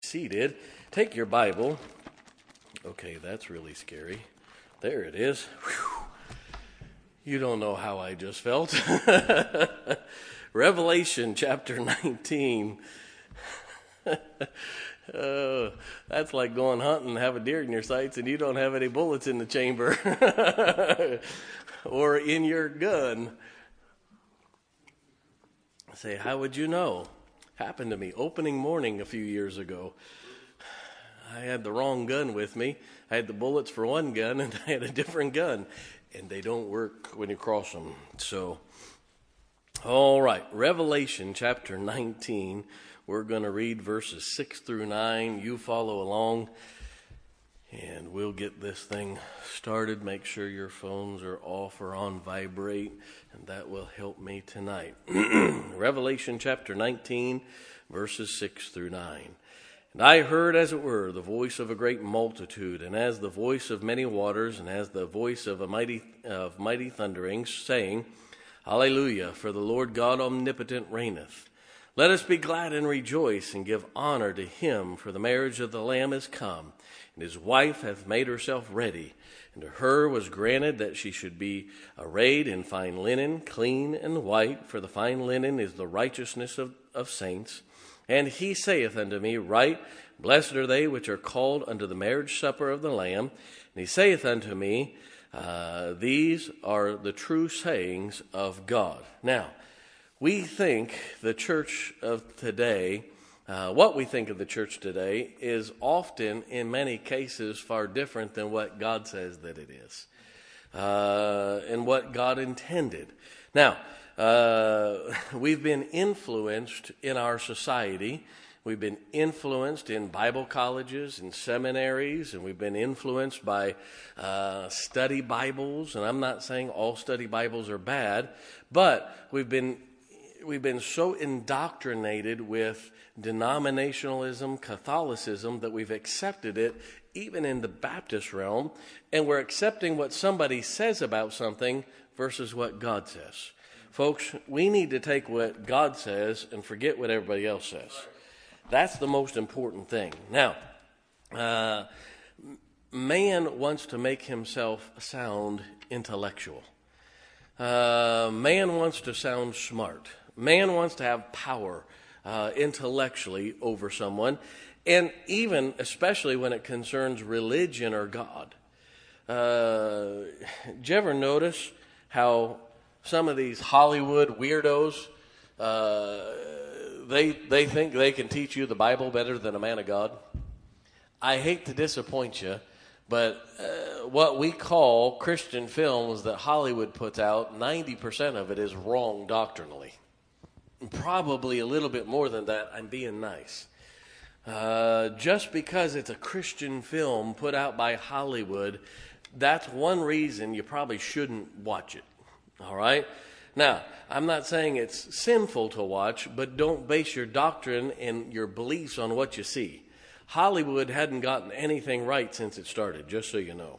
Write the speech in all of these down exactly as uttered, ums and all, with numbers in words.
Seated. Take your Bible. Okay, that's really scary. There it is. Whew. You don't know how I just felt. Revelation chapter nineteen. uh, that's like going hunting and have a deer in your sights and you don't have any bullets in the chamber or in your gun. Say, how would you know? Happened to me opening morning a few years ago. I had the wrong gun with me. I had the bullets for one gun and I had a different gun. And they don't work when you cross them. So, all right. Revelation chapter nineteen. We're going to read verses six through nine. You follow along. And we'll get this thing started. Make sure your phones are off or on vibrate. And that will help me tonight. Revelation chapter nineteen, verses six through nine. And I heard, as it were, the voice of a great multitude, and as the voice of many waters, and as the voice of a mighty of mighty thunderings, saying, Hallelujah, for the Lord God omnipotent reigneth. Let us be glad and rejoice, and give honor to him, for the marriage of the Lamb is come, and his wife hath made herself ready. And to her was granted that she should be arrayed in fine linen, clean and white, for the fine linen is the righteousness of, of saints. And he saith unto me, Write, blessed are they which are called unto the marriage supper of the Lamb. And he saith unto me, uh, These are the true sayings of God. Now, we think the church of today, uh, what we think of the church today is often, in many cases, far different than what God says that it is, uh, and what God intended. Now, uh, we've been influenced in our society. We've been influenced in Bible colleges and seminaries, and we've been influenced by uh, study Bibles. And I'm not saying all study Bibles are bad, but we've been We've been so indoctrinated with denominationalism, Catholicism, that we've accepted it even in the Baptist realm, and we're accepting what somebody says about something versus what God says. Folks, we need to take what God says and forget what everybody else says. That's the most important thing. Now, uh, man wants to make himself sound intellectual. Uh, man wants to sound smart. Man wants to have power uh, intellectually over someone, and even, especially when it concerns religion or God. Uh, did you ever notice how some of these Hollywood weirdos, uh, they they think they can teach you the Bible better than a man of God? I hate to disappoint you, but uh, what we call Christian films that Hollywood puts out, ninety percent of it is wrong doctrinally. Probably a little bit more than that. I'm being nice. Uh, just because it's a Christian film put out by Hollywood, that's one reason you probably shouldn't watch it. All right? Now, I'm not saying it's sinful to watch, but don't base your doctrine and your beliefs on what you see. Hollywood hadn't gotten anything right since it started, just so you know.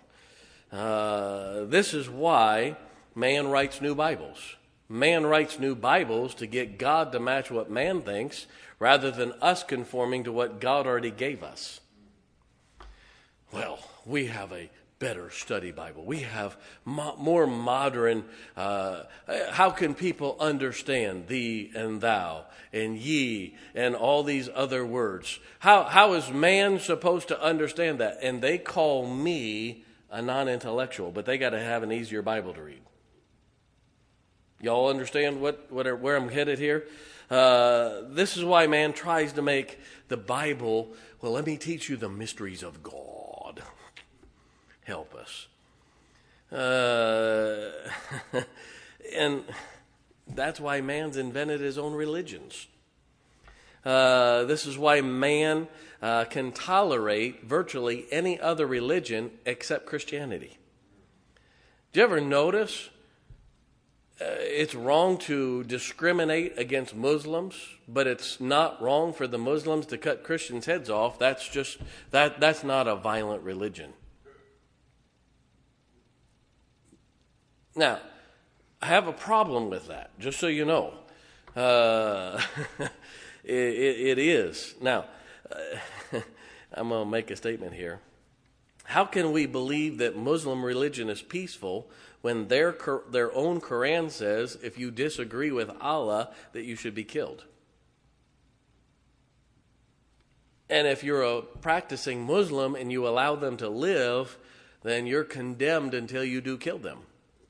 Uh, this is why man writes new Bibles. Man writes new Bibles to get God to match what man thinks rather than us conforming to what God already gave us. Well, we have a better study Bible. We have mo- more modern, uh, how can people understand thee and thou and ye and all these other words? How How is man supposed to understand that? And they call me a non-intellectual, but they got to have an easier Bible to read. Y'all understand what, what where I'm headed here? Uh, this is why man tries to make the Bible, well, let me teach you the mysteries of God. Help us. Uh, and that's why man's invented his own religions. Uh, this is why man uh, can tolerate virtually any other religion except Christianity. Do you ever notice uh, it's wrong to discriminate against Muslims, but it's not wrong for the Muslims to cut Christians' heads off? That's just that. That's not a violent religion. Now, I have a problem with that, just so you know. Uh, it, it, it is. Now, uh, I'm going to make a statement here. How can we believe that Muslim religion is peaceful when their their own Quran says if you disagree with Allah that you should be killed? And if you're a practicing Muslim and you allow them to live, then you're condemned until you do kill them.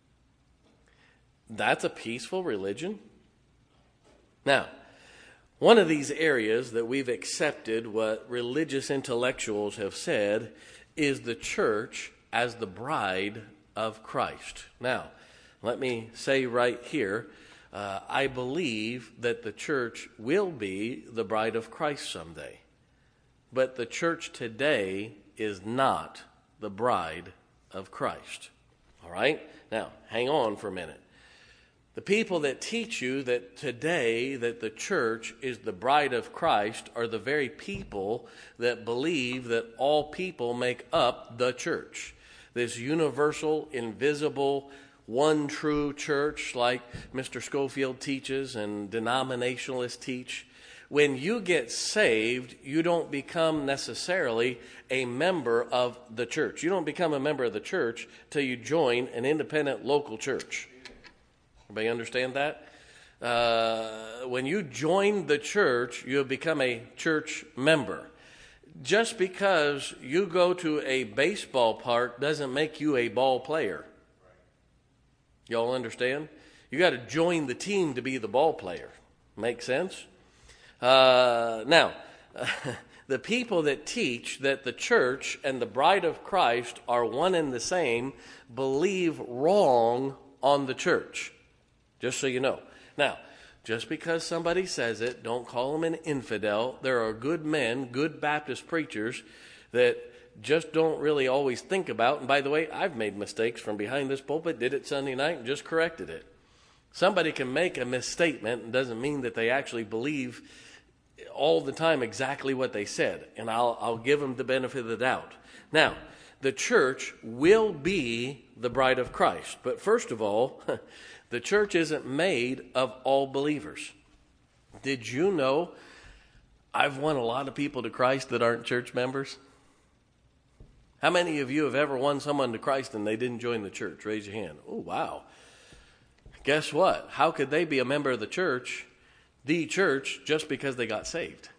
That's a peaceful religion? Now, one of these areas that we've accepted what religious intellectuals have said is the church as the bride of Christ. Now, let me say right here, uh, I believe that the church will be the bride of Christ someday. But the church today is not the bride of Christ. All right? Now, hang on for a minute. The people that teach you that today that the church is the bride of Christ are the very people that believe that all people make up the church. This universal, invisible, one true church like Mister Schofield teaches and denominationalists teach. When you get saved, you don't become necessarily a member of the church. You don't become a member of the church till you join an independent local church. Everybody understand that? Uh, when you join the church, you have become a church member. Just because you go to a baseball park doesn't make you a ball player. Y'all understand? You got to join the team to be the ball player. Make sense? Uh, now, the people that teach that the church and the bride of Christ are one and the same believe wrong on the church. Just so you know. Now, just because somebody says it, don't call them an infidel. There are good men, good Baptist preachers that just don't really always think about. And by the way, I've made mistakes from behind this pulpit, did it Sunday night, and just corrected it. Somebody can make a misstatement and doesn't mean that they actually believe all the time exactly what they said. And I'll, I'll give them the benefit of the doubt. Now, the church will be the bride of Christ. But first of all, the church isn't made of all believers. Did you know I've won a lot of people to Christ that aren't church members? How many of you have ever won someone to Christ and they didn't join the church? Raise your hand. Oh, wow. Guess what? How could they be a member of the church, the church, just because they got saved?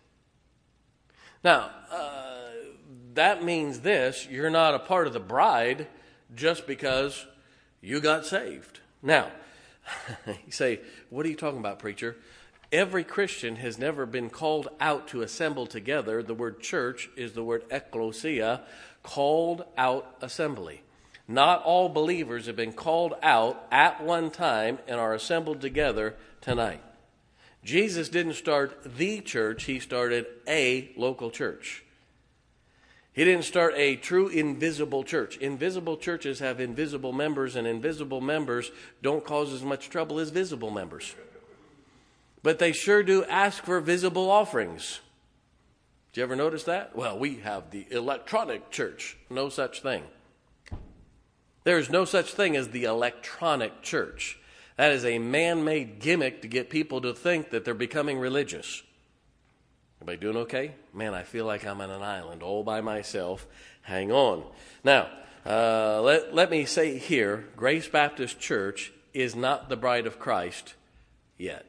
Now, uh, that means this. You're not a part of the bride just because you got saved. Now, you say, what are you talking about, preacher? Every Christian has never been called out to assemble together. The word church is the word ekklesia, called out assembly. Not all believers have been called out at one time and are assembled together tonight. Jesus didn't start the church, he started a local church. He didn't start a true invisible church. Invisible churches have invisible members, and invisible members don't cause as much trouble as visible members. But they sure do ask for visible offerings. Did you ever notice that? Well, we have the electronic church. No such thing. There is no such thing as the electronic church. That is a man-made gimmick to get people to think that they're becoming religious. Everybody doing okay? Man, I feel like I'm on an island all by myself. Hang on. Now, uh, let, let me say here, Grace Baptist Church is not the bride of Christ yet.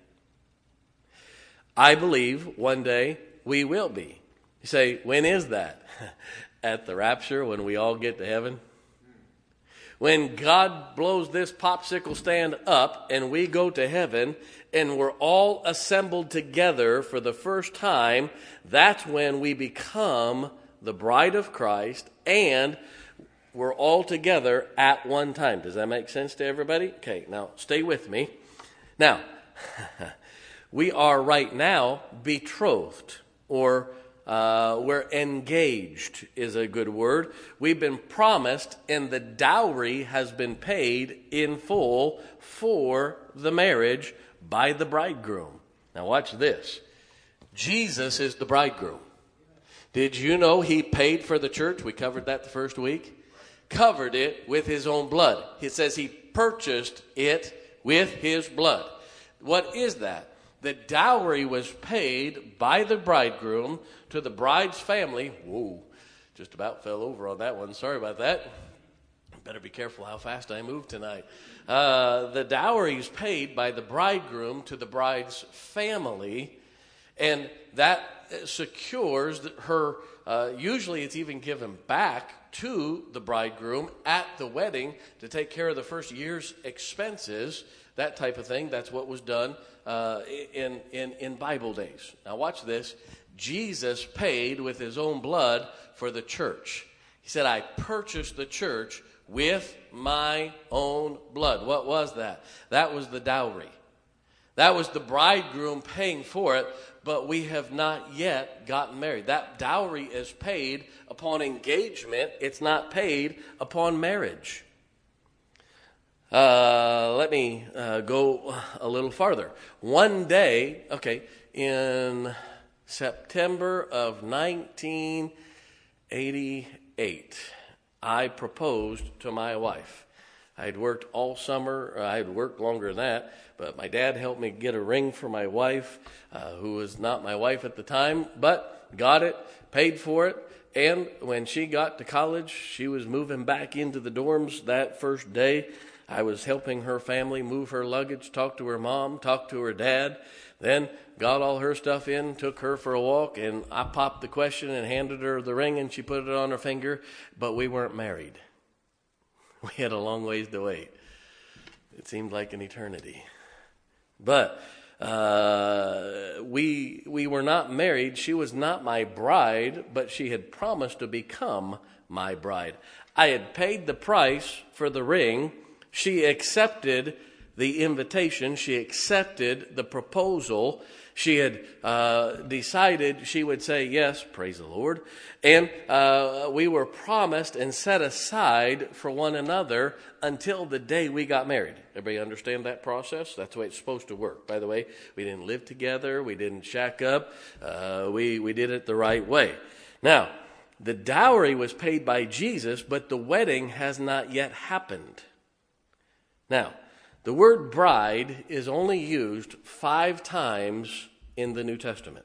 I believe one day we will be. You say, when is that? At the rapture, when we all get to heaven? When God blows this popsicle stand up and we go to heaven and we're all assembled together for the first time, that's when we become the bride of Christ and we're all together at one time. Does that make sense to everybody? Okay, now stay with me. Now, we are right now betrothed, or Uh, we're engaged is a good word. We've been promised, and the dowry has been paid in full for the marriage by the bridegroom. Now watch this. Jesus is the bridegroom. Did you know he paid for the church? We covered that the first week. Covered it with his own blood. It says he purchased it with his blood. What is that? The dowry was paid by the bridegroom to the bride's family. Whoa, just about fell over on that one. Sorry about that. Better be careful how fast I move tonight. Uh, the dowry is paid by the bridegroom to the bride's family, and that secures her, uh, usually it's even given back to the bridegroom at the wedding to take care of the first year's expenses, that type of thing. That's what was done uh, in, in, in Bible days. Now watch this. Jesus paid with his own blood for the church. He said, I purchased the church with my own blood. What was that? That was the dowry. That was the bridegroom paying for it, but we have not yet gotten married. That dowry is paid upon engagement. It's not paid upon marriage. Uh, let me uh, go a little farther. One day, okay, in September of nineteen eighty-eight, I proposed to my wife. I had worked all summer. I had worked longer than that, but my dad helped me get a ring for my wife, uh, who was not my wife at the time, but got it, paid for it. And when she got to college, she was moving back into the dorms that first day. I was helping her family move her luggage, talk to her mom, talk to her dad, then got all her stuff in, took her for a walk, and I popped the question and handed her the ring, and she put it on her finger, but we weren't married. We had a long ways to wait. It seemed like an eternity. But uh, we we were not married. She was not my bride, but she had promised to become my bride. I had paid the price for the ring. She accepted the invitation. She accepted the proposal. She had uh, decided she would say yes, praise the Lord. And uh, we were promised and set aside for one another until the day we got married. Everybody understand that process? That's the way it's supposed to work. By the way, we didn't live together. We didn't shack up. Uh, we, we did it the right way. Now, the dowry was paid by Jesus, but the wedding has not yet happened. Now, the word bride is only used five times in the New Testament.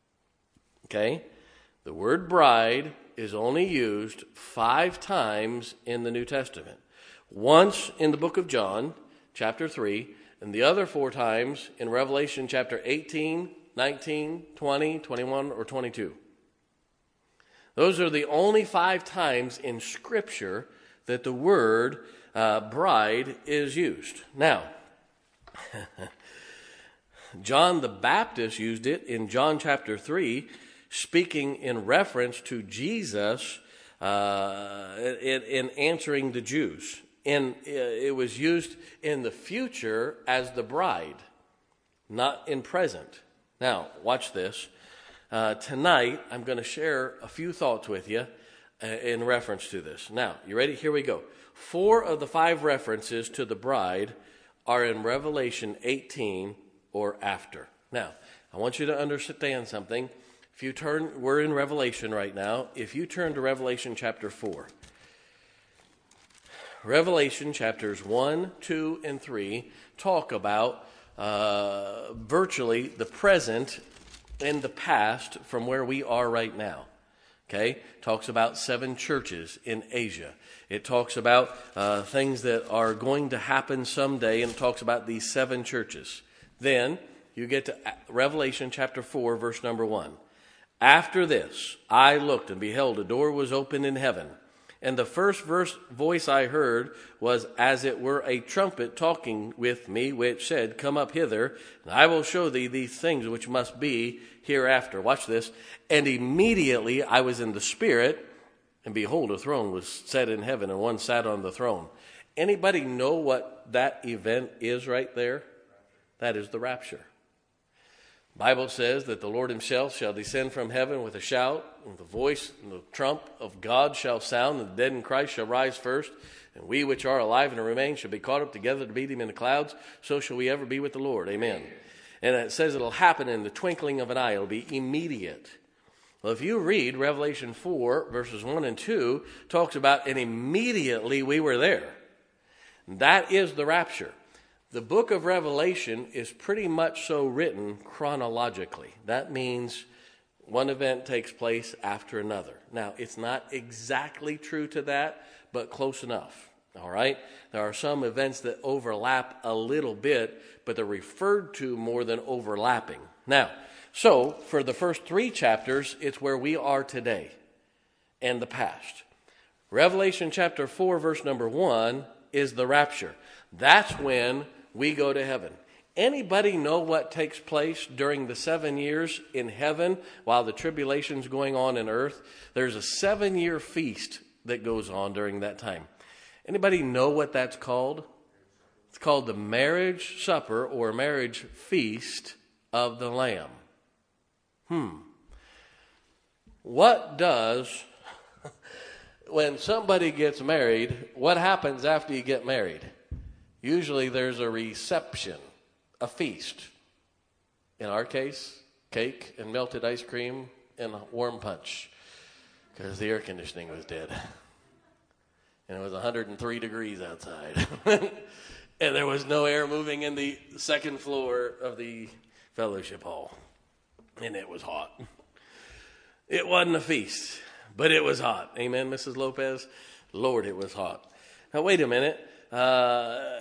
Okay? The word bride is only used five times in the New Testament. Once in the book of John, chapter three, and the other four times in Revelation chapter eighteen, nineteen, twenty, twenty-one, or twenty-two. Those are the only five times in Scripture that the word Uh, bride is used. Now, John the Baptist used it in John chapter three, speaking in reference to Jesus uh, in, in answering the Jews. And it was used in the future as the bride, not in present. Now, watch this. Uh, tonight, I'm going to share a few thoughts with you uh, in reference to this. Now, you ready? Here we go. Four of the five references to the bride are in Revelation eighteen or after. Now, I want you to understand something. If you turn, we're in Revelation right now. If you turn to Revelation chapter four, Revelation chapters one, two, and three talk about uh, virtually the present and the past from where we are right now. Okay, talks about seven churches in Asia. It talks about uh, things that are going to happen someday, and it talks about these seven churches. Then you get to Revelation chapter four, verse number one. After this, I looked, and beheld, a door was opened in heaven. And the first verse voice I heard was as it were a trumpet talking with me, which said, Come up hither, and I will show thee these things which must be hereafter. Watch this. And immediately I was in the Spirit, and behold, a throne was set in heaven, and one sat on the throne. Anybody know what that event is right there? That is the rapture. The Bible says that the Lord himself shall descend from heaven with a shout, and the voice and the trump of God shall sound, and the dead in Christ shall rise first, and we which are alive and remain shall be caught up together to meet him in the clouds. So shall we ever be with the Lord. Amen. And it says it'll happen in the twinkling of an eye. It'll be immediate. Well, if you read Revelation four, verses one and two, talks about, and immediately we were there. That is the rapture. The book of Revelation is pretty much so written chronologically. That means one event takes place after another. Now, it's not exactly true to that, but close enough. All right? There are some events that overlap a little bit, but they're referred to more than overlapping. Now, so for the first three chapters, it's where we are today and the past. Revelation chapter four, verse number one is the rapture. That's when we go to heaven. Anybody know what takes place during the seven years in heaven while the tribulation's going on in earth? There's a seven-year feast that goes on during that time. Anybody know what that's called? It's called the marriage supper or marriage feast of the Lamb. Hmm. What does, when somebody gets married, what happens after you get married? Usually there's a reception, a feast. In our case, cake and melted ice cream and warm punch, because the air conditioning was dead. And it was one hundred three degrees outside. And there was no air moving in the second floor of the fellowship hall. And it was hot. It wasn't a feast, but it was hot. Amen, Missus Lopez? Lord, it was hot. Now, wait a minute. Uh,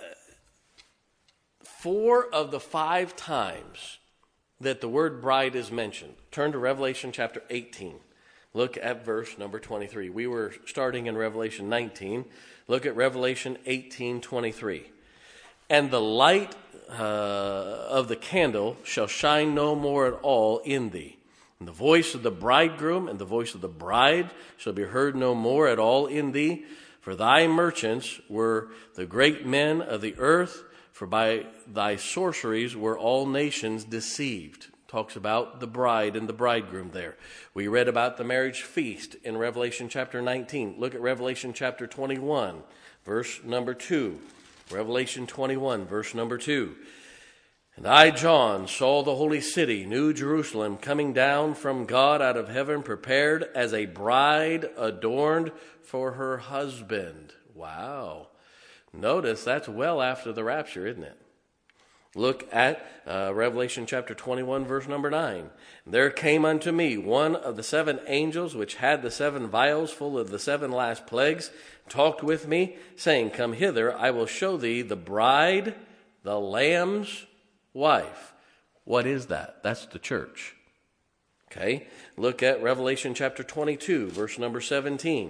four of the five times that the word bride is mentioned, turn to Revelation chapter eighteen. Look at verse number twenty-three. We were starting in Revelation nineteen. Look at Revelation eighteen twenty-three. And the light uh, of the candle shall shine no more at all in thee. And the voice of the bridegroom and the voice of the bride shall be heard no more at all in thee. For thy merchants were the great men of the earth, for by thy sorceries were all nations deceived. Talks about the bride and the bridegroom there. We read about the marriage feast in Revelation chapter nineteen. Look at Revelation chapter twenty-one, verse number two. Revelation twenty-one, verse number two. And I, John, saw the holy city, New Jerusalem, coming down from God out of heaven, prepared as a bride adorned for her husband. Wow. Notice that's well after the rapture, isn't it? Look at uh, Revelation chapter twenty-one, verse number nine. There came unto me one of the seven angels which had the seven vials full of the seven last plagues, talked with me, saying, Come hither, I will show thee the bride, the Lamb's wife. What is that? That's the church. Okay, look at Revelation chapter twenty-two, verse number seventeen.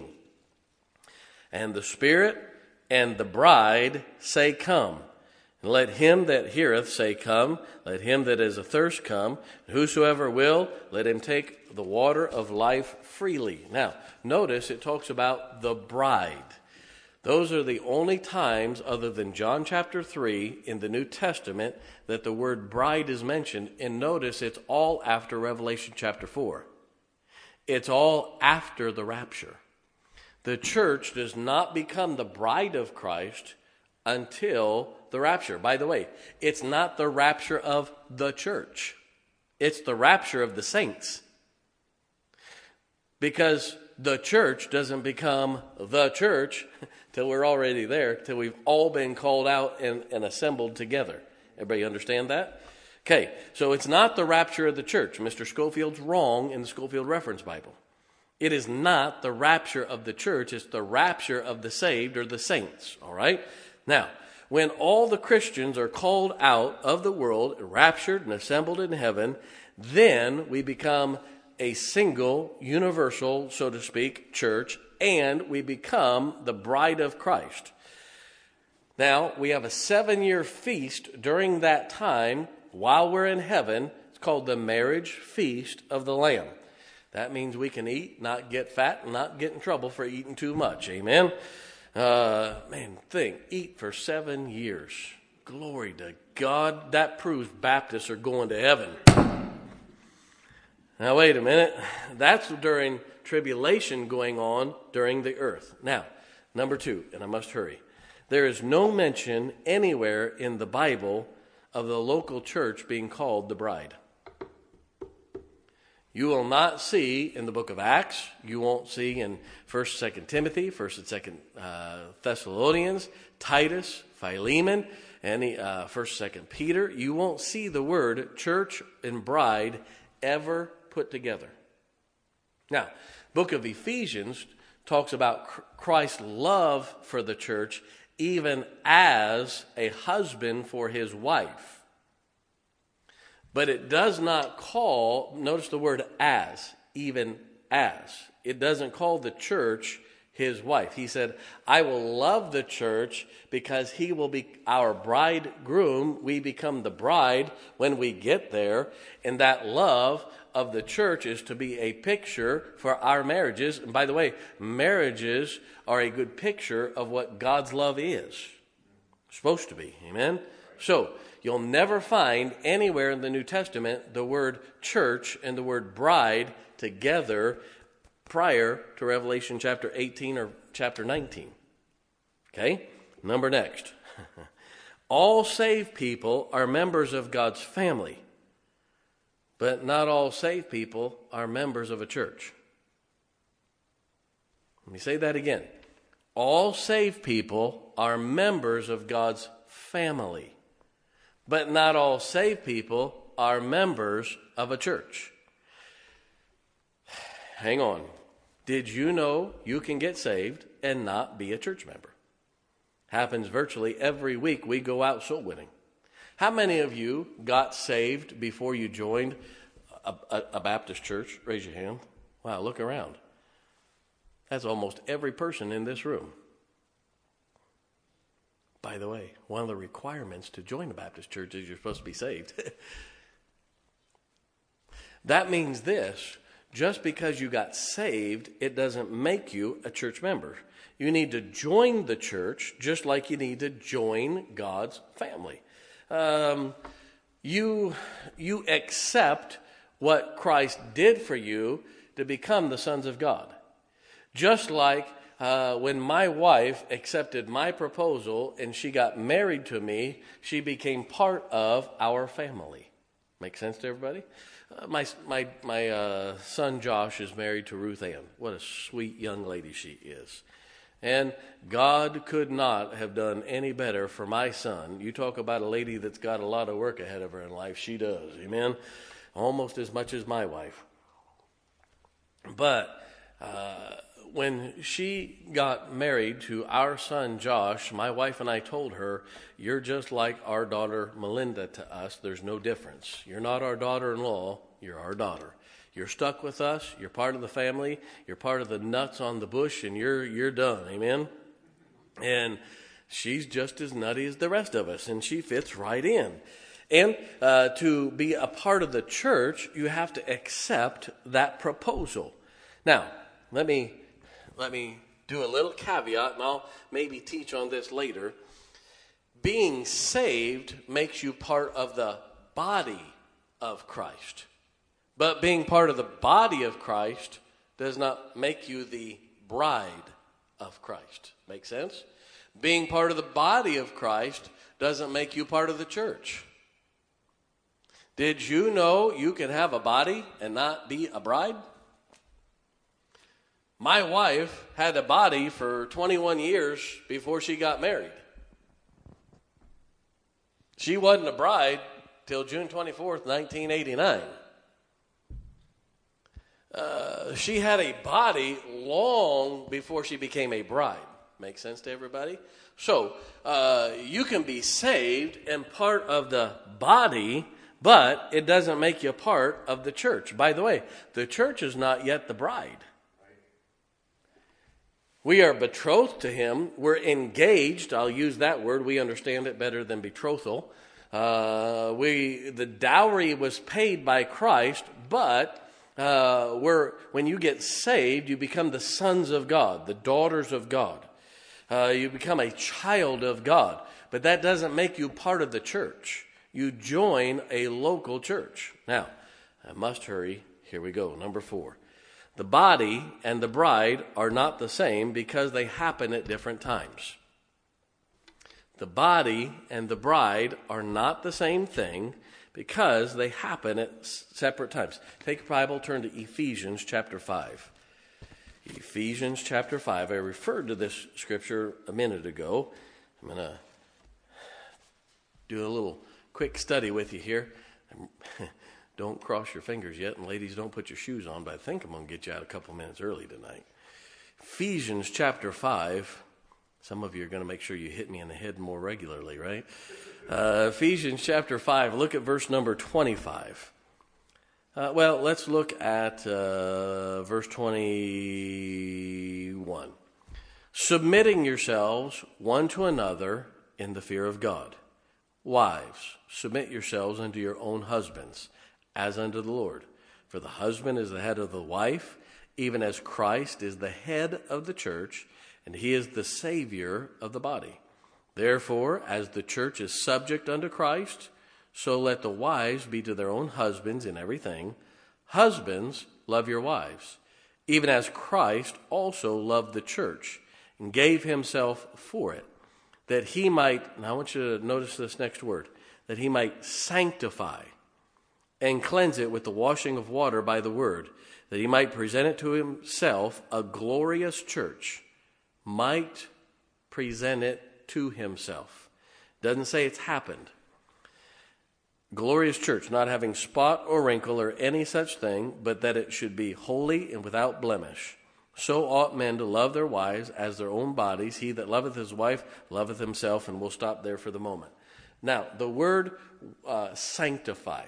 And the Spirit and the bride say, Come. And let him that heareth say, Come. Let him that is athirst come. And whosoever will, let him take the water of life freely. Now, notice it talks about the bride. Those are the only times, other than John chapter three in the New Testament, that the word bride is mentioned. And notice it's all after Revelation chapter four. It's all after the rapture. The church does not become the bride of Christ until the rapture. By the way, it's not the rapture of the church. It's the rapture of the saints. Because the church doesn't become the church till we're already there, till we've all been called out and, and assembled together. Everybody understand that? Okay, so it's not the rapture of the church. Mister Scofield's wrong in the Scofield Reference Bible. It is not the rapture of the church. It's the rapture of the saved or the saints. All right? Now, when all the Christians are called out of the world, raptured and assembled in heaven, then we become a single, universal, so to speak, church, and we become the bride of Christ. Now, we have a seven-year feast during that time while we're in heaven. It's called the marriage feast of the Lamb. That means we can eat, not get fat, and not get in trouble for eating too much. Amen? Uh, man, think, eat for seven years. Glory to God. That proves Baptists are going to heaven. Now, wait a minute. That's during tribulation going on during the earth. Now, number two, and I must hurry. There is no mention anywhere in the Bible of the local church being called the bride. You will not see in the book of Acts, you won't see in First, Second Timothy, First and Second uh, Thessalonians, Titus, Philemon, and uh, First, Second Peter. You won't see the word church and bride ever put together. Now, book of Ephesians talks about Christ's love for the church, even as a husband for his wife. But it does not call, notice the word as, even as. It doesn't call the church his wife. He said, I will love the church because he will be our bridegroom. We become the bride when we get there. And that love of the church is to be a picture for our marriages. And by the way, marriages are a good picture of what God's love is. Supposed to be. Amen? So, you'll never find anywhere in the New Testament the word church and the word bride together prior to Revelation chapter eighteen or chapter nineteen. Okay? Number next. All saved people are members of God's family, but not all saved people are members of a church. Let me say that again. All saved people are members of God's family, but not all saved people are members of a church. Hang on. Did you know you can get saved and not be a church member? Happens virtually every week we go out soul winning. How many of you got saved before you joined a, a, a Baptist church? Raise your hand. Wow, look around. That's almost every person in this room. By the way, one of the requirements to join a Baptist church is you're supposed to be saved. That means this. Just because you got saved, it doesn't make you a church member. You need to join the church just like you need to join God's family. Um, you, you accept what Christ did for you to become the sons of God. Just like uh, when my wife accepted my proposal and she got married to me, she became part of our family. Make sense to everybody? Uh, my my my uh, son Josh is married to Ruth Ann. What a sweet young lady she is. And God could not have done any better for my son. You talk about a lady that's got a lot of work ahead of her in life. She does. Amen? Almost as much as my wife. But uh, when she got married to our son Josh, my wife and I told her, you're just like our daughter Melinda to us. There's no difference. You're not our daughter-in-law. You're our daughter. You're stuck with us. You're part of the family. You're part of the nuts on the bush, and you're you're done. Amen? And she's just as nutty as the rest of us, and she fits right in. And uh, to be a part of the church, you have to accept that proposal. Now, let me let me do a little caveat, and I'll maybe teach on this later. Being saved makes you part of the body of Christ. But being part of the body of Christ does not make you the bride of Christ. Make sense? Being part of the body of Christ doesn't make you part of the church. Did you know you can have a body and not be a bride? My wife had a body for twenty-one years before she got married. She wasn't a bride till June twenty-fourth, nineteen eighty-nine. Uh, she had a body long before she became a bride. Make sense to everybody? So, uh, you can be saved and part of the body, but it doesn't make you part of the church. By the way, the church is not yet the bride. We are betrothed to him. We're engaged. I'll use that word. We understand it better than betrothal. Uh, we the dowry was paid by Christ, but uh, we're, when you get saved, you become the sons of God, the daughters of God. Uh, you become a child of God. But that doesn't make you part of the church. You join a local church. Now, I must hurry. Here we go. Number four. The body and the bride are not the same because they happen at different times. The body and the bride are not the same thing because they happen at separate times. Take your Bible, turn to Ephesians chapter five. Ephesians chapter five. I referred to this scripture a minute ago. I'm going to do a little quick study with you here. Don't cross your fingers yet, and ladies, don't put your shoes on, but I think I'm going to get you out a couple minutes early tonight. Ephesians chapter five. Some of you are going to make sure you hit me in the head more regularly, right? Uh, Ephesians chapter five, look at verse number twenty-five. Uh, well, let's look at uh, verse twenty-one. Submitting yourselves one to another in the fear of God. Wives, submit yourselves unto your own husbands, as unto the Lord. For the husband is the head of the wife, even as Christ is the head of the church, and he is the Savior of the body. Therefore, as the church is subject unto Christ, so let the wives be to their own husbands in everything. Husbands, love your wives, even as Christ also loved the church and gave himself for it, that he might, now I want you to notice this next word, that he might sanctify and cleanse it with the washing of water by the word, that he might present it to himself a glorious church, might present it to himself. Doesn't say it's happened. Glorious church, not having spot or wrinkle or any such thing, but that it should be holy and without blemish. So ought men to love their wives as their own bodies. He that loveth his wife loveth himself. And we'll stop there for the moment. Now, the word uh, sanctify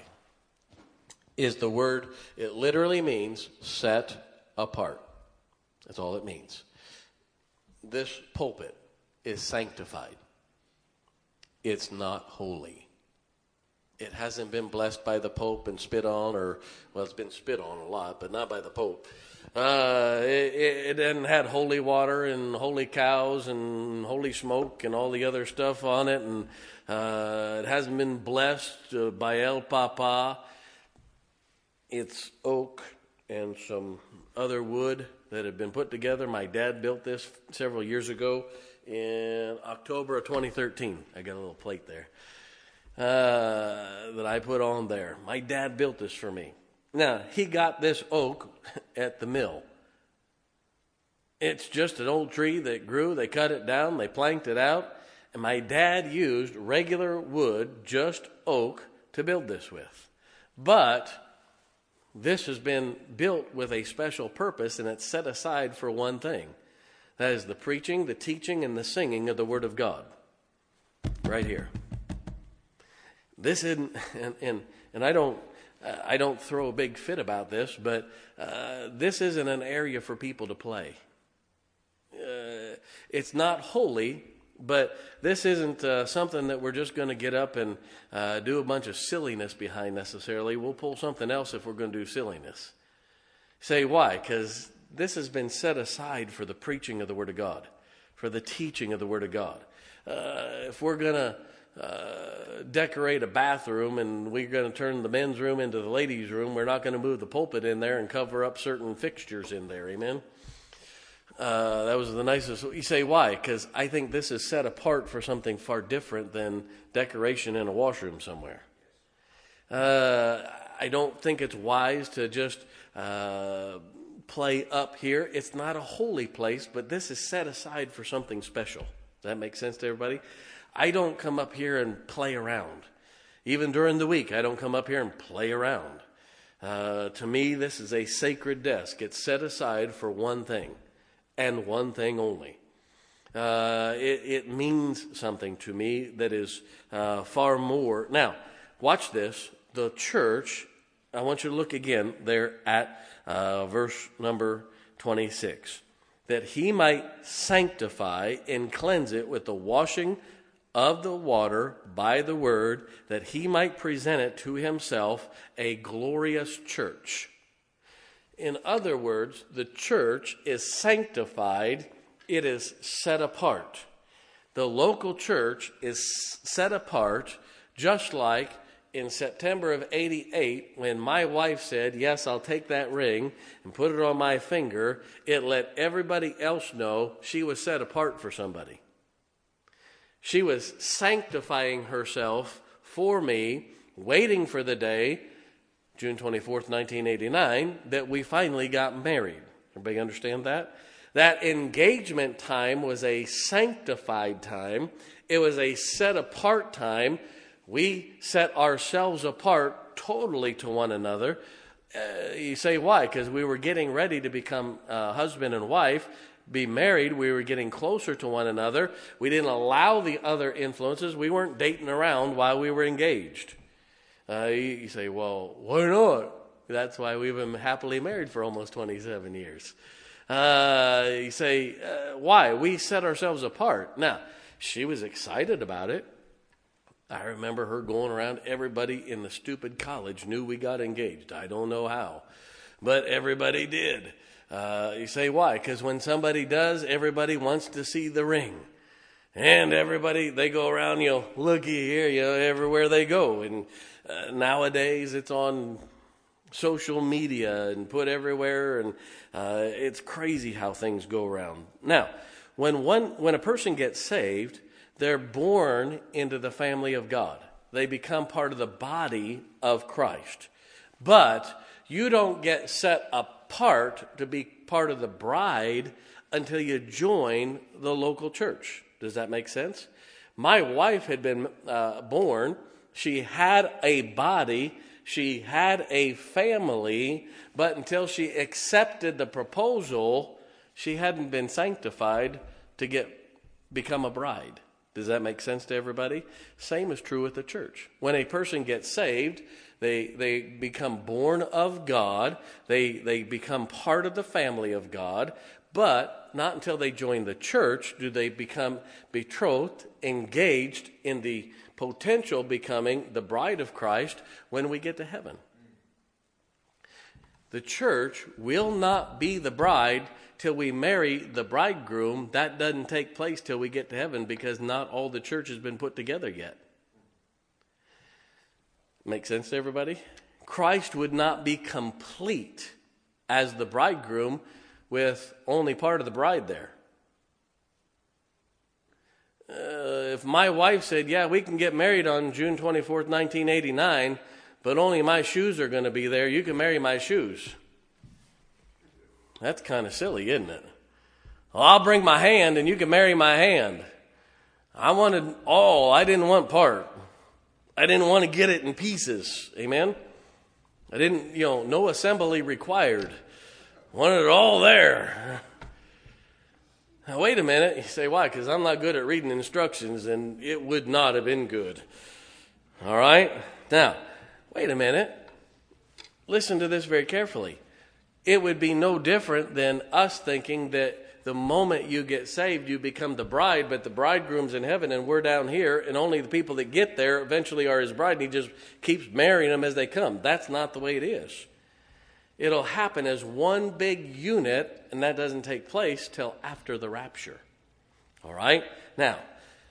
is the word, it literally means set apart. That's all it means. This pulpit is sanctified. It's not holy. It hasn't been blessed by the Pope and spit on, or, well, it's been spit on a lot, but not by the Pope. Uh, it, it, it hasn't had holy water and holy cows and holy smoke and all the other stuff on it, and uh, it hasn't been blessed uh, by El Papa. It's oak and some other wood that had been put together. My dad built this several years ago in October of twenty thirteen. I got a little plate there uh, that I put on there. My dad built this for me. Now, he got this oak at the mill. It's just an old tree that grew. They cut it down. They planked it out. And my dad used regular wood, just oak, to build this with. But this has been built with a special purpose, and it's set aside for one thing. That is the preaching, the teaching, and the singing of the Word of God. Right here. This isn't, and, and, and I don't, I don't throw a big fit about this, but uh, this isn't an area for people to play. Uh, it's not holy, but this isn't uh, something that we're just going to get up and uh, do a bunch of silliness behind necessarily. We'll pull something else if we're going to do silliness. Say why? Because this has been set aside for the preaching of the Word of God, for the teaching of the Word of God. Uh, if we're going to uh, decorate a bathroom and we're going to turn the men's room into the ladies' room, we're not going to move the pulpit in there and cover up certain fixtures in there. Amen? Uh, that was the nicest. You say why? Because I think this is set apart for something far different than decoration in a washroom somewhere. Uh, I don't think it's wise to just uh, play up here. It's not a holy place, but this is set aside for something special. Does that make sense to everybody? I don't come up here and play around. Even during the week, I don't come up here and play around. Uh, to me, this is a sacred desk. It's set aside for one thing. And one thing only. Uh, it, it means something to me that is uh, far more. Now, watch this. The church, I want you to look again there at uh, verse number twenty-six. That he might sanctify and cleanse it with the washing of the water by the word, that he might present it to himself a glorious church. In other words, the church is sanctified. It is set apart. The local church is set apart, just like in September of eighty-eight, when my wife said, yes, I'll take that ring and put it on my finger. It let everybody else know she was set apart for somebody. She was sanctifying herself for me waiting for the day, June twenty-fourth, nineteen eighty-nine, that we finally got married. Everybody understand that? That engagement time was a sanctified time. It was a set-apart time. We set ourselves apart totally to one another. Uh, you say, why? Because we were getting ready to become uh, husband and wife, be married. We were getting closer to one another. We didn't allow the other influences. We weren't dating around while we were engaged. Uh, you, you say, well, why not? That's why we've been happily married for almost twenty-seven years. Uh, you say, uh, why? We set ourselves apart. Now, she was excited about it. I remember her going around. Everybody in the stupid college knew we got engaged. I don't know how, but everybody did. Uh, you say, why? Because when somebody does, everybody wants to see the ring. And everybody, they go around, you know, looky here, you know, everywhere they go. And uh, nowadays it's on social media and put everywhere. And uh, it's crazy how things go around. Now, when one, when a person gets saved, they're born into the family of God. They become part of the body of Christ. But you don't get set apart to be part of the bride until you join the local church. Does that make sense? My wife had been uh, born. She had a body. She had a family. But until she accepted the proposal, she hadn't been sanctified to get become a bride. Does that make sense to everybody? Same is true with the church. When a person gets saved, they they become born of God. They they become part of the family of God. But not until they join the church do they become betrothed, engaged in the potential becoming the bride of Christ when we get to heaven. The church will not be the bride till we marry the bridegroom. That doesn't take place till we get to heaven because not all the church has been put together yet. Make sense to everybody? Christ would not be complete as the bridegroom with only part of the bride there. Uh, if my wife said, yeah, we can get married on June twenty-fourth, nineteen eighty-nine, but only my shoes are going to be there, you can marry my shoes. That's kind of silly, isn't it? Well, I'll bring my hand and you can marry my hand. I wanted all. I didn't want part. I didn't want to get it in pieces. Amen? I didn't, you know, no assembly required. Wanted it all there. Now, wait a minute. You say, why? Because I'm not good at reading instructions, and it would not have been good. All right? Now, wait a minute. Listen to this very carefully. It would be no different than us thinking that the moment you get saved, you become the bride, but the bridegroom's in heaven and we're down here, and only the people that get there eventually are his bride, and he just keeps marrying them as they come. That's not the way it is. It'll happen as one big unit, and that doesn't take place till after the rapture. All right? Now,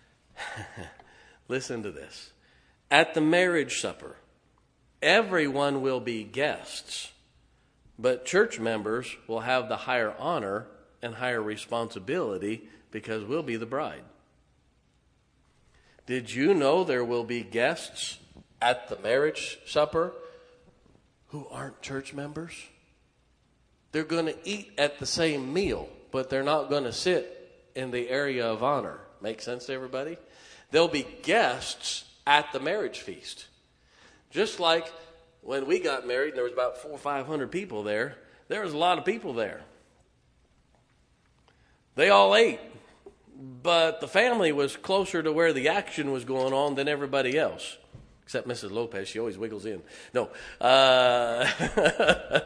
listen to this. At the marriage supper, everyone will be guests, but church members will have the higher honor and higher responsibility because we'll be the bride. Did you know there will be guests at the marriage supper who aren't church members? They're going to eat at the same meal, but they're not going to sit in the area of honor. Make sense to everybody? There'll be guests at the marriage feast. Just like when we got married and there was about four or five hundred people there, there was a lot of people there. They all ate, but the family was closer to where the action was going on than everybody else. Except Missus Lopez, she always wiggles in. No. Uh, uh,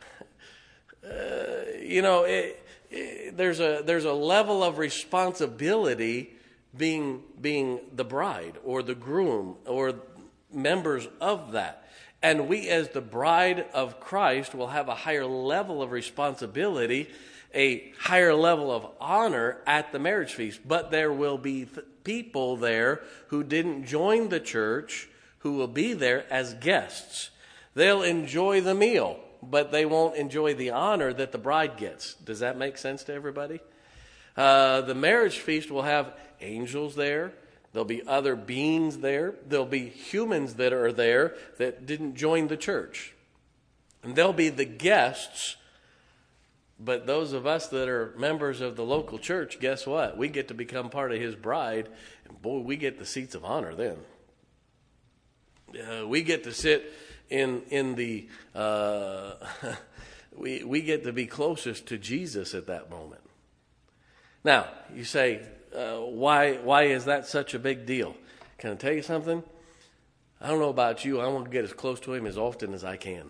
you know, it, it, there's a there's a level of responsibility being being the bride or the groom or members of that. And we as the bride of Christ will have a higher level of responsibility, a higher level of honor at the marriage feast. But there will be th- people there who didn't join the church who will be there as guests. They'll enjoy the meal, but they won't enjoy the honor that the bride gets. Does that make sense to everybody? Uh, the marriage feast will have angels there, There'll be other beings there. There'll be humans that are there that didn't join the church. And they'll be the guests. But those of us that are members of the local church, guess what? We get to become part of his bride. And boy, we get the seats of honor then. Uh, we get to sit in in the, uh, we, we get to be closest to Jesus at that moment. Now, you say, uh, why why is that such a big deal? Can I tell you something? I don't know about you. I want to get as close to him as often as I can.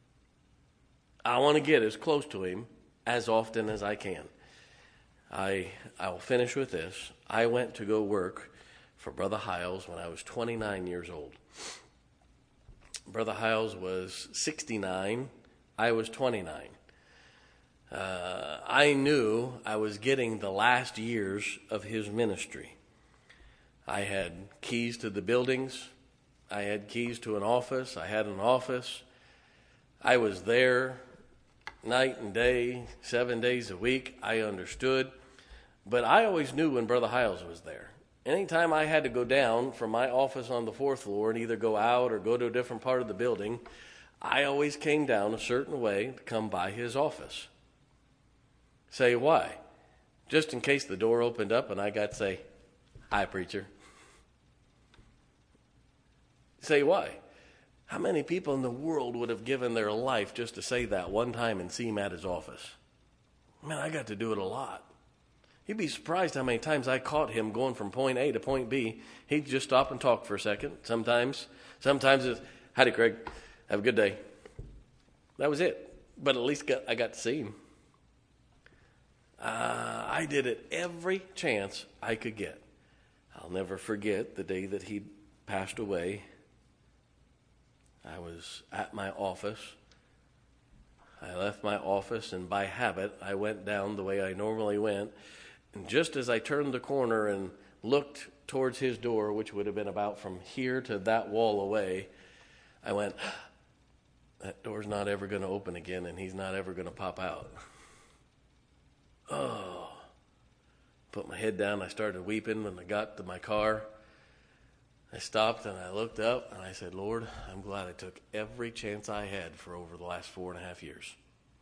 I want to get as close to him as often as I can. I I will finish with this. I went to go work for Brother Hiles when I was twenty-nine years old. Brother Hiles was sixty-nine. I was twenty-nine. Uh, I knew I was getting the last years of his ministry. I had keys to the buildings. I had keys to an office. I had an office. I was there night and day, seven days a week. I understood. But I always knew when Brother Hiles was there. Anytime I had to go down from my office on the fourth floor and either go out or go to a different part of the building, I always came down a certain way to come by his office. Say, why? Just in case the door opened up and I got to say, hi, preacher. Say, why? How many people in the world would have given their life just to say that one time and see him at his office? Man, I got to do it a lot. You'd be surprised how many times I caught him going from point A to point B. He'd just stop and talk for a second. Sometimes, sometimes it's, howdy, Craig. Have a good day. That was it. But at least got, I got to see him. Uh, I did it every chance I could get. I'll never forget the day that he passed away. I was at my office. I left my office, and by habit, I went down the way I normally went. And just as I turned the corner and looked towards his door, which would have been about from here to that wall away, I went, that door's not ever going to open again, and he's not ever going to pop out. Oh, put my head down. I started weeping when I got to my car. I stopped and I looked up and I said, Lord, I'm glad I took every chance I had for over the last four and a half years.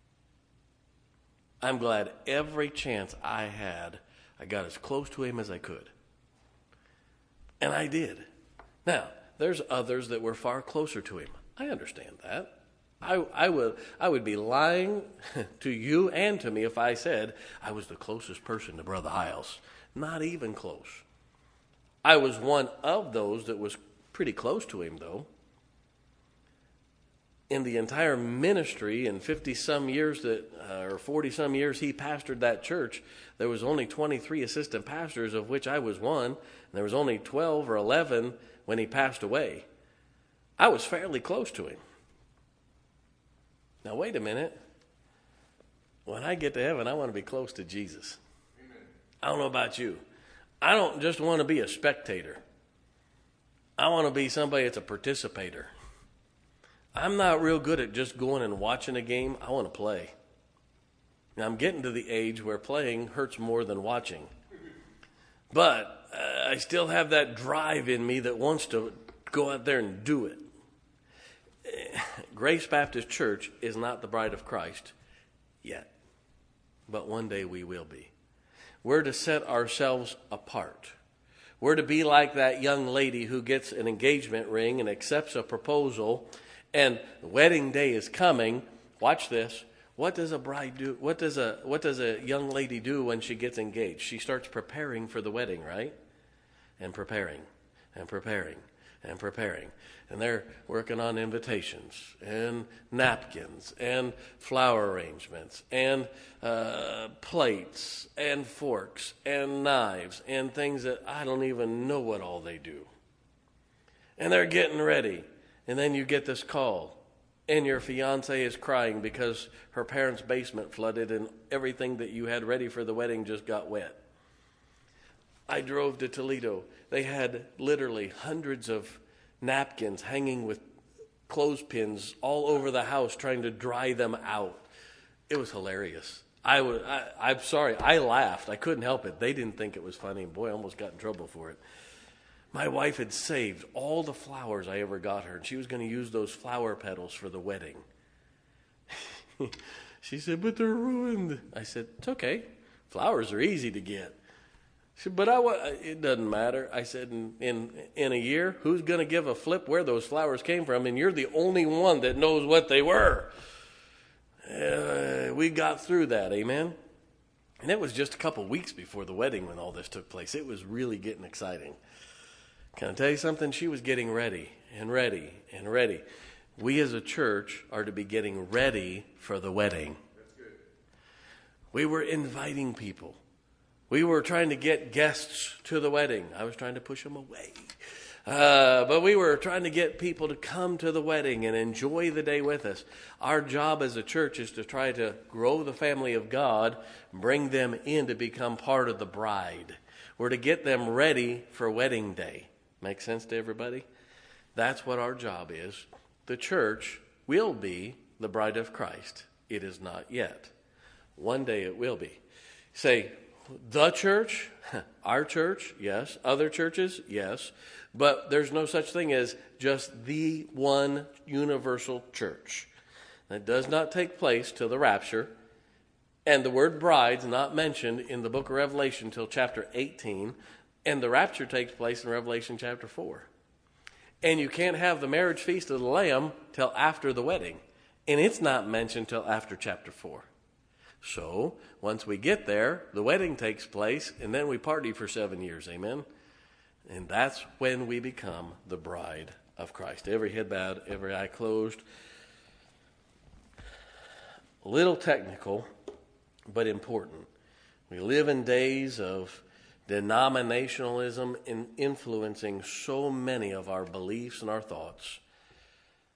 I'm glad every chance I had, I got as close to him as I could. And I did. Now, there's others that were far closer to him. I understand that. I, I would I would be lying to you and to me if I said I was the closest person to Brother Hiles. Not even close. I was one of those that was pretty close to him, though. In the entire ministry, in fifty-some years that, uh, or forty-some years he pastored that church, there was only twenty-three assistant pastors, of which I was one. And there was only twelve or eleven when he passed away. I was fairly close to him. Now, wait a minute. When I get to heaven, I want to be close to Jesus. Amen. I don't know about you. I don't just want to be a spectator. I want to be somebody that's a participator. I'm not real good at just going and watching a game. I want to play. Now, I'm getting to the age where playing hurts more than watching. But uh, I still have that drive in me that wants to go out there and do it. Grace Baptist Church is not the bride of Christ yet. But one day we will be. We're to set ourselves apart. We're to be like that young lady who gets an engagement ring and accepts a proposal, and the wedding day is coming. Watch this. What does a bride do? What does a what does a young lady do when she gets engaged? She starts preparing for the wedding, right? And preparing, and preparing, and preparing. And they're working on invitations and napkins and flower arrangements and uh, plates and forks and knives and things that I don't even know what all they do. And they're getting ready. And then you get this call. And your fiance is crying because her parents' basement flooded and everything that you had ready for the wedding just got wet. I drove to Toledo. They had literally hundreds of napkins hanging with clothespins all over the house trying to dry them out. It was hilarious. I was, I, I'm sorry. I laughed. I couldn't help it. They didn't think it was funny. Boy, I almost got in trouble for it. My wife had saved all the flowers I ever got her, and she was going to use those flower petals for the wedding. She said, but they're ruined. I said, it's okay. Flowers are easy to get. She said, but I wa- it doesn't matter. I said, in, in, in a year, who's going to give a flip where those flowers came from? And you're the only one that knows what they were. Uh, we got through that, amen? And it was just a couple weeks before the wedding when all this took place. It was really getting exciting. Can I tell you something? She was getting ready and ready and ready. We as a church are to be getting ready for the wedding. That's good. We were inviting people. We were trying to get guests to the wedding. I was trying to push them away. Uh, but we were trying to get people to come to the wedding and enjoy the day with us. Our job as a church is to try to grow the family of God, bring them in to become part of the bride. We're to get them ready for wedding day. Make sense to everybody? That's what our job is. The church will be the bride of Christ. It is not yet. One day it will be. Say, the church, our church, yes. Other churches, yes. But there's no such thing as just the one universal church. That does not take place till the rapture. And the word bride's not mentioned in the book of Revelation till chapter eighteen. And the rapture takes place in Revelation chapter four. And you can't have the marriage feast of the Lamb till after the wedding. And it's not mentioned till after chapter four. So, once we get there, the wedding takes place, and then we party for seven years, amen? And that's when we become the bride of Christ. Every head bowed, every eye closed. A little technical, but important. We live in days of denominationalism in influencing so many of our beliefs and our thoughts.